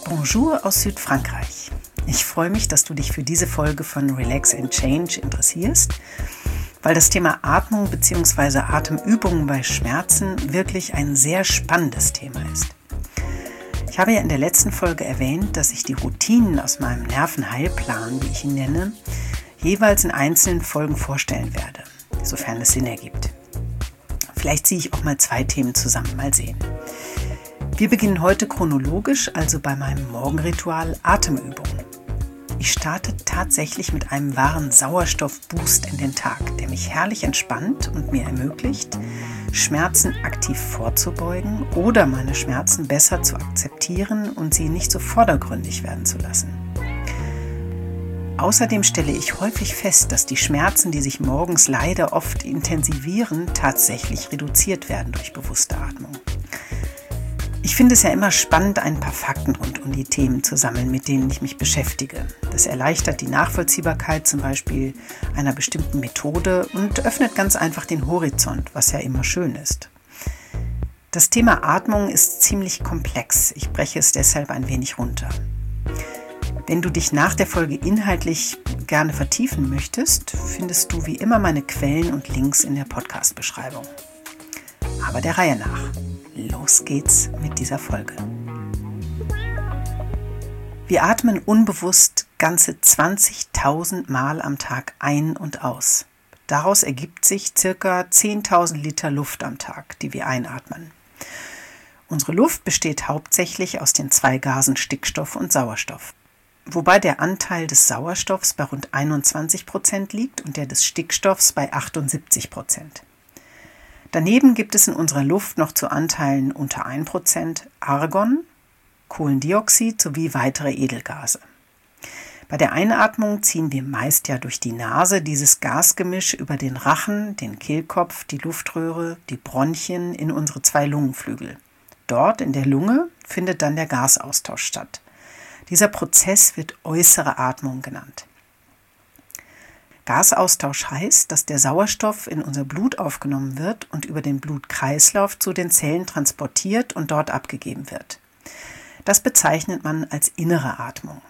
Bonjour aus Südfrankreich. Ich freue mich, dass du dich für diese Folge von Relax and Change interessierst, weil das Thema Atmung bzw. Atemübungen bei Schmerzen wirklich ein sehr spannendes Thema ist. Ich habe ja in der letzten Folge erwähnt, dass ich die Routinen aus meinem Nervenheilplan, wie ich ihn nenne, jeweils in einzelnen Folgen vorstellen werde, sofern es Sinn ergibt. Vielleicht ziehe ich auch mal 2 Themen zusammen, mal sehen. Wir beginnen heute chronologisch, also bei meinem Morgenritual Atemübungen. Ich starte tatsächlich mit einem wahren Sauerstoffboost in den Tag, der mich herrlich entspannt und mir ermöglicht, Schmerzen aktiv vorzubeugen oder meine Schmerzen besser zu akzeptieren und sie nicht so vordergründig werden zu lassen. Außerdem stelle ich häufig fest, dass die Schmerzen, die sich morgens leider oft intensivieren, tatsächlich reduziert werden durch bewusste Atmung. Ich finde es ja immer spannend, ein paar Fakten rund um die Themen zu sammeln, mit denen ich mich beschäftige. Das erleichtert die Nachvollziehbarkeit zum Beispiel einer bestimmten Methode und öffnet ganz einfach den Horizont, was ja immer schön ist. Das Thema Atmung ist ziemlich komplex. Ich breche es deshalb ein wenig runter. Wenn du dich nach der Folge inhaltlich gerne vertiefen möchtest, findest du wie immer meine Quellen und Links in der Podcast-Beschreibung. Aber der Reihe nach. Los geht's mit dieser Folge. Wir atmen unbewusst ganze 20.000 Mal am Tag ein und aus. Daraus ergibt sich ca. 10.000 Liter Luft am Tag, die wir einatmen. Unsere Luft besteht hauptsächlich aus den 2 Gasen Stickstoff und Sauerstoff. Wobei der Anteil des Sauerstoffs bei rund 21% liegt und der des Stickstoffs bei 78%. Daneben gibt es in unserer Luft noch zu Anteilen unter 1% Argon, Kohlendioxid sowie weitere Edelgase. Bei der Einatmung ziehen wir meist ja durch die Nase dieses Gasgemisch über den Rachen, den Kehlkopf, die Luftröhre, die Bronchien in unsere 2 Lungenflügel. Dort in der Lunge findet dann der Gasaustausch statt. Dieser Prozess wird äußere Atmung genannt. Gasaustausch heißt, dass der Sauerstoff in unser Blut aufgenommen wird und über den Blutkreislauf zu den Zellen transportiert und dort abgegeben wird. Das bezeichnet man als innere Atmung.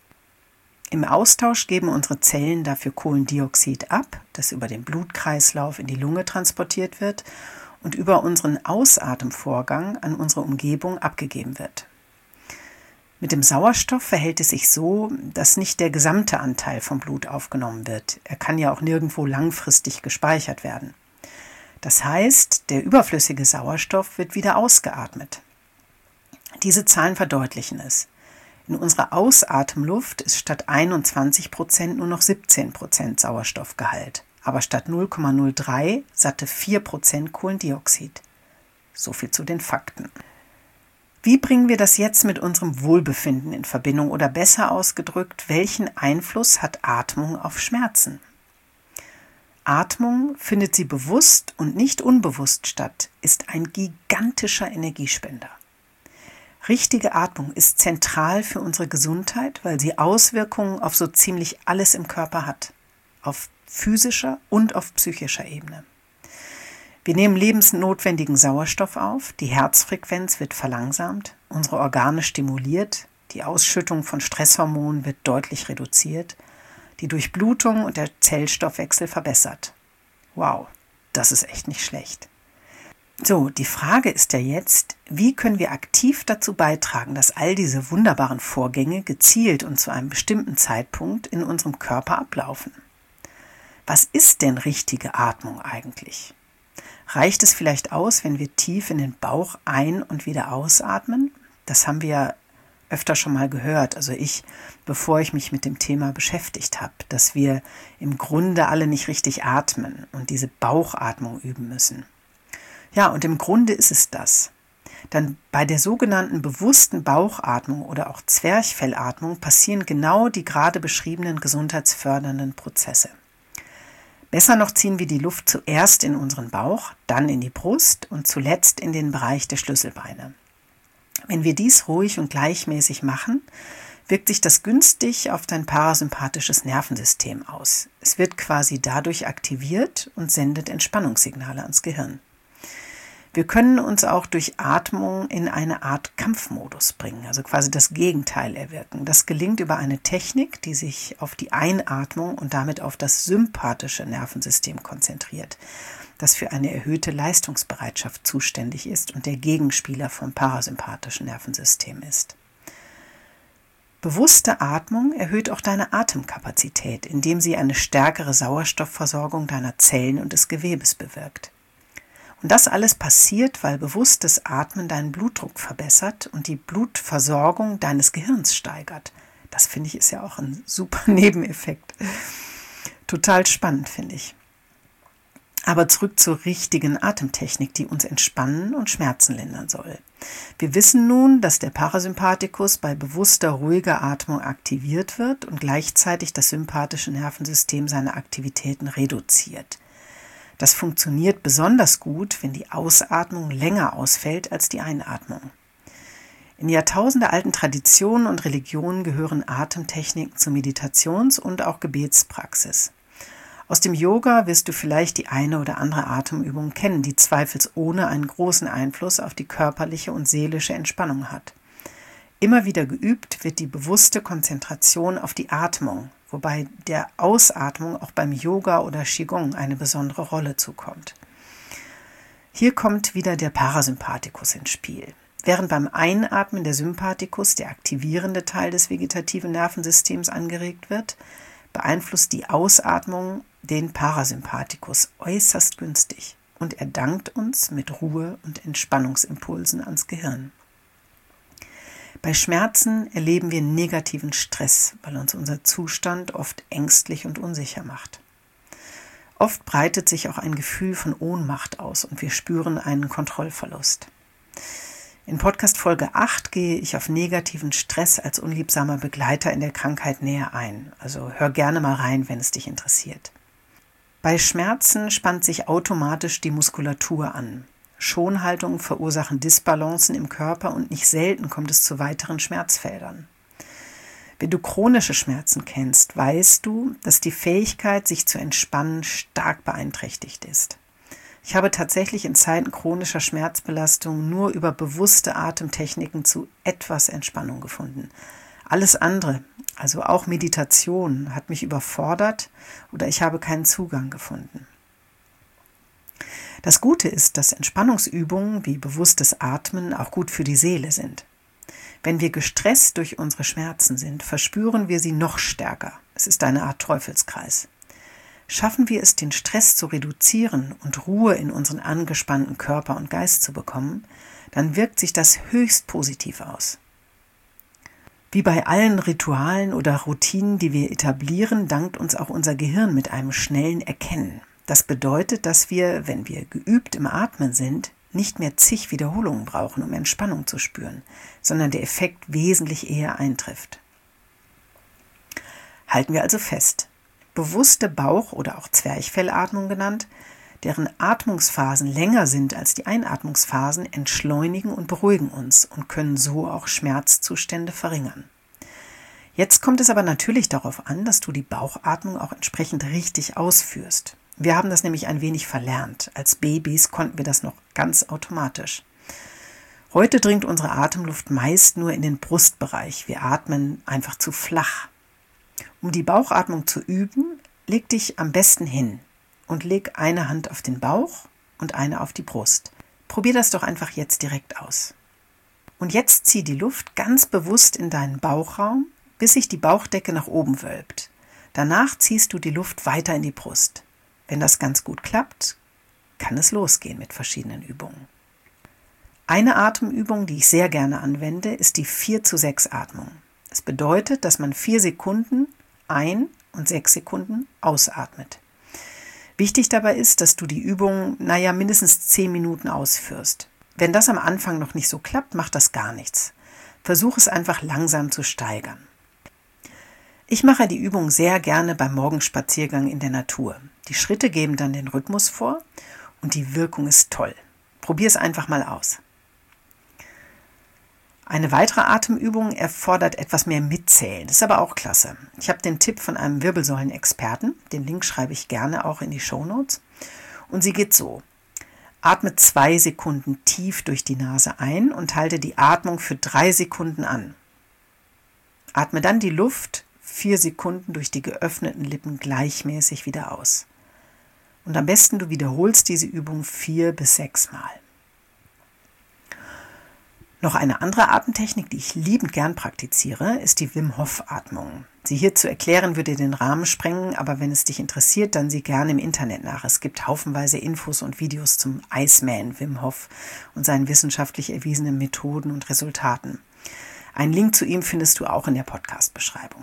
Im Austausch geben unsere Zellen dafür Kohlendioxid ab, das über den Blutkreislauf in die Lunge transportiert wird und über unseren Ausatemvorgang an unsere Umgebung abgegeben wird. Mit dem Sauerstoff verhält es sich so, dass nicht der gesamte Anteil vom Blut aufgenommen wird. Er kann ja auch nirgendwo langfristig gespeichert werden. Das heißt, der überflüssige Sauerstoff wird wieder ausgeatmet. Diese Zahlen verdeutlichen es. In unserer Ausatemluft ist statt 21% nur noch 17% Sauerstoffgehalt, aber statt 0,03 satte 4% Kohlendioxid. So viel zu den Fakten. Wie bringen wir das jetzt mit unserem Wohlbefinden in Verbindung oder besser ausgedrückt, welchen Einfluss hat Atmung auf Schmerzen? Atmung, findet sie bewusst und nicht unbewusst statt, ist ein gigantischer Energiespender. Richtige Atmung ist zentral für unsere Gesundheit, weil sie Auswirkungen auf so ziemlich alles im Körper hat, auf physischer und auf psychischer Ebene. Wir nehmen lebensnotwendigen Sauerstoff auf, die Herzfrequenz wird verlangsamt, unsere Organe stimuliert, die Ausschüttung von Stresshormonen wird deutlich reduziert, die Durchblutung und der Zellstoffwechsel verbessert. Wow, das ist echt nicht schlecht. So, die Frage ist ja jetzt, wie können wir aktiv dazu beitragen, dass all diese wunderbaren Vorgänge gezielt und zu einem bestimmten Zeitpunkt in unserem Körper ablaufen? Was ist denn richtige Atmung eigentlich? Reicht es vielleicht aus, wenn wir tief in den Bauch ein- und wieder ausatmen? Das haben wir ja öfter schon mal gehört, also bevor ich mich mit dem Thema beschäftigt habe, dass wir im Grunde alle nicht richtig atmen und diese Bauchatmung üben müssen. Ja, und im Grunde ist es das. Dann bei der sogenannten bewussten Bauchatmung oder auch Zwerchfellatmung passieren genau die gerade beschriebenen gesundheitsfördernden Prozesse. Besser noch ziehen wir die Luft zuerst in unseren Bauch, dann in die Brust und zuletzt in den Bereich der Schlüsselbeine. Wenn wir dies ruhig und gleichmäßig machen, wirkt sich das günstig auf dein parasympathisches Nervensystem aus. Es wird quasi dadurch aktiviert und sendet Entspannungssignale ans Gehirn. Wir können uns auch durch Atmung in eine Art Kampfmodus bringen, also quasi das Gegenteil erwirken. Das gelingt über eine Technik, die sich auf die Einatmung und damit auf das sympathische Nervensystem konzentriert, das für eine erhöhte Leistungsbereitschaft zuständig ist und der Gegenspieler vom parasympathischen Nervensystem ist. Bewusste Atmung erhöht auch deine Atemkapazität, indem sie eine stärkere Sauerstoffversorgung deiner Zellen und des Gewebes bewirkt. Und das alles passiert, weil bewusstes Atmen deinen Blutdruck verbessert und die Blutversorgung deines Gehirns steigert. Das finde ich ist ja auch ein super Nebeneffekt. Total spannend, finde ich. Aber zurück zur richtigen Atemtechnik, die uns entspannen und Schmerzen lindern soll. Wir wissen nun, dass der Parasympathikus bei bewusster, ruhiger Atmung aktiviert wird und gleichzeitig das sympathische Nervensystem seine Aktivitäten reduziert. Das funktioniert besonders gut, wenn die Ausatmung länger ausfällt als die Einatmung. In jahrtausendealten Traditionen und Religionen gehören Atemtechniken zur Meditations- und auch Gebetspraxis. Aus dem Yoga wirst du vielleicht die eine oder andere Atemübung kennen, die zweifelsohne einen großen Einfluss auf die körperliche und seelische Entspannung hat. Immer wieder geübt wird die bewusste Konzentration auf die Atmung, wobei der Ausatmung auch beim Yoga oder Qigong eine besondere Rolle zukommt. Hier kommt wieder der Parasympathikus ins Spiel. Während beim Einatmen der Sympathikus, der aktivierende Teil des vegetativen Nervensystems, angeregt wird, beeinflusst die Ausatmung den Parasympathikus äußerst günstig und er dankt uns mit Ruhe- und Entspannungsimpulsen ans Gehirn. Bei Schmerzen erleben wir negativen Stress, weil uns unser Zustand oft ängstlich und unsicher macht. Oft breitet sich auch ein Gefühl von Ohnmacht aus und wir spüren einen Kontrollverlust. In Podcast Folge 8 gehe ich auf negativen Stress als unliebsamer Begleiter in der Krankheit näher ein. Also hör gerne mal rein, wenn es dich interessiert. Bei Schmerzen spannt sich automatisch die Muskulatur an. Schonhaltungen verursachen Disbalancen im Körper und nicht selten kommt es zu weiteren Schmerzfeldern. Wenn du chronische Schmerzen kennst, weißt du, dass die Fähigkeit, sich zu entspannen, stark beeinträchtigt ist. Ich habe tatsächlich in Zeiten chronischer Schmerzbelastung nur über bewusste Atemtechniken zu etwas Entspannung gefunden. Alles andere, also auch Meditation, hat mich überfordert oder ich habe keinen Zugang gefunden. Das Gute ist, dass Entspannungsübungen wie bewusstes Atmen auch gut für die Seele sind. Wenn wir gestresst durch unsere Schmerzen sind, verspüren wir sie noch stärker. Es ist eine Art Teufelskreis. Schaffen wir es, den Stress zu reduzieren und Ruhe in unseren angespannten Körper und Geist zu bekommen, dann wirkt sich das höchst positiv aus. Wie bei allen Ritualen oder Routinen, die wir etablieren, dankt uns auch unser Gehirn mit einem schnellen Erkennen. Das bedeutet, dass wir, wenn wir geübt im Atmen sind, nicht mehr zig Wiederholungen brauchen, um Entspannung zu spüren, sondern der Effekt wesentlich eher eintrifft. Halten wir also fest. Bewusste Bauch- oder auch Zwerchfellatmung genannt, deren Atmungsphasen länger sind als die Einatmungsphasen, entschleunigen und beruhigen uns und können so auch Schmerzzustände verringern. Jetzt kommt es aber natürlich darauf an, dass du die Bauchatmung auch entsprechend richtig ausführst. Wir haben das nämlich ein wenig verlernt. Als Babys konnten wir das noch ganz automatisch. Heute dringt unsere Atemluft meist nur in den Brustbereich. Wir atmen einfach zu flach. Um die Bauchatmung zu üben, leg dich am besten hin und leg eine Hand auf den Bauch und eine auf die Brust. Probier das doch einfach jetzt direkt aus. Und jetzt zieh die Luft ganz bewusst in deinen Bauchraum, bis sich die Bauchdecke nach oben wölbt. Danach ziehst du die Luft weiter in die Brust. Wenn das ganz gut klappt, kann es losgehen mit verschiedenen Übungen. Eine Atemübung, die ich sehr gerne anwende, ist die 4-zu-6-Atmung. Das bedeutet, dass man 4 Sekunden ein- und 6 Sekunden ausatmet. Wichtig dabei ist, dass du die Übung, mindestens 10 Minuten ausführst. Wenn das am Anfang noch nicht so klappt, macht das gar nichts. Versuch es einfach langsam zu steigern. Ich mache die Übung sehr gerne beim Morgenspaziergang in der Natur. Die Schritte geben dann den Rhythmus vor und die Wirkung ist toll. Probier es einfach mal aus. Eine weitere Atemübung erfordert etwas mehr Mitzählen. Das ist aber auch klasse. Ich habe den Tipp von einem Wirbelsäulenexperten. Den Link schreibe ich gerne auch in die Shownotes. Und sie geht so. Atme 2 Sekunden tief durch die Nase ein und halte die Atmung für 3 Sekunden an. Atme dann die Luft 4 Sekunden durch die geöffneten Lippen gleichmäßig wieder aus. Und am besten du wiederholst diese Übung 4 bis 6 Mal. Noch eine andere Atemtechnik, die ich liebend gern praktiziere, ist die Wim Hof Atmung. Sie hier zu erklären würde den Rahmen sprengen, aber wenn es dich interessiert, dann sieh gerne im Internet nach. Es gibt haufenweise Infos und Videos zum Iceman Wim Hof und seinen wissenschaftlich erwiesenen Methoden und Resultaten. Einen Link zu ihm findest du auch in der Podcast-Beschreibung.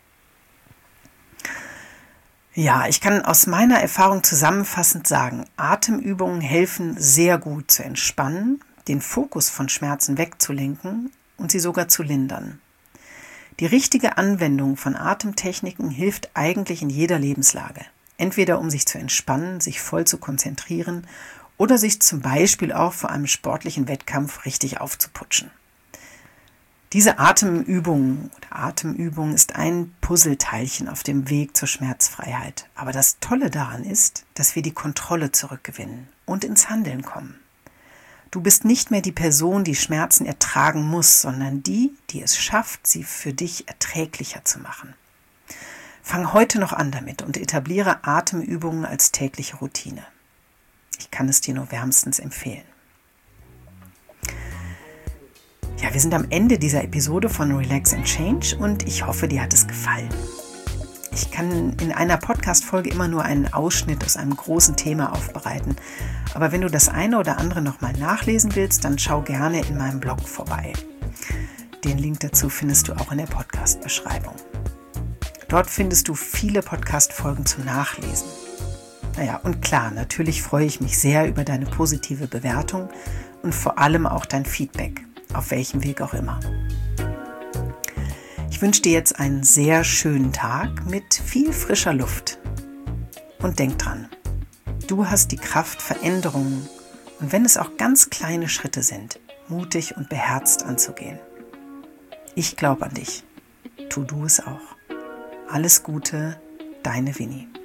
Ja, ich kann aus meiner Erfahrung zusammenfassend sagen, Atemübungen helfen sehr gut zu entspannen, den Fokus von Schmerzen wegzulenken und sie sogar zu lindern. Die richtige Anwendung von Atemtechniken hilft eigentlich in jeder Lebenslage. Entweder um sich zu entspannen, sich voll zu konzentrieren oder sich zum Beispiel auch vor einem sportlichen Wettkampf richtig aufzuputschen. Diese Atemübung ist ein Puzzleteilchen auf dem Weg zur Schmerzfreiheit. Aber das Tolle daran ist, dass wir die Kontrolle zurückgewinnen und ins Handeln kommen. Du bist nicht mehr die Person, die Schmerzen ertragen muss, sondern die, die es schafft, sie für dich erträglicher zu machen. Fang heute noch an damit und etabliere Atemübungen als tägliche Routine. Ich kann es dir nur wärmstens empfehlen. Ja, wir sind am Ende dieser Episode von Relax and Change und ich hoffe, dir hat es gefallen. Ich kann in einer Podcast-Folge immer nur einen Ausschnitt aus einem großen Thema aufbereiten. Aber wenn du das eine oder andere nochmal nachlesen willst, dann schau gerne in meinem Blog vorbei. Den Link dazu findest du auch in der Podcast-Beschreibung. Dort findest du viele Podcast-Folgen zum Nachlesen. Naja, und klar, natürlich freue ich mich sehr über deine positive Bewertung und vor allem auch dein Feedback, auf welchem Weg auch immer. Ich wünsche dir jetzt einen sehr schönen Tag mit viel frischer Luft. Und denk dran, du hast die Kraft, Veränderungen, und wenn es auch ganz kleine Schritte sind, mutig und beherzt anzugehen. Ich glaube an dich. Tu du es auch. Alles Gute, deine Winnie.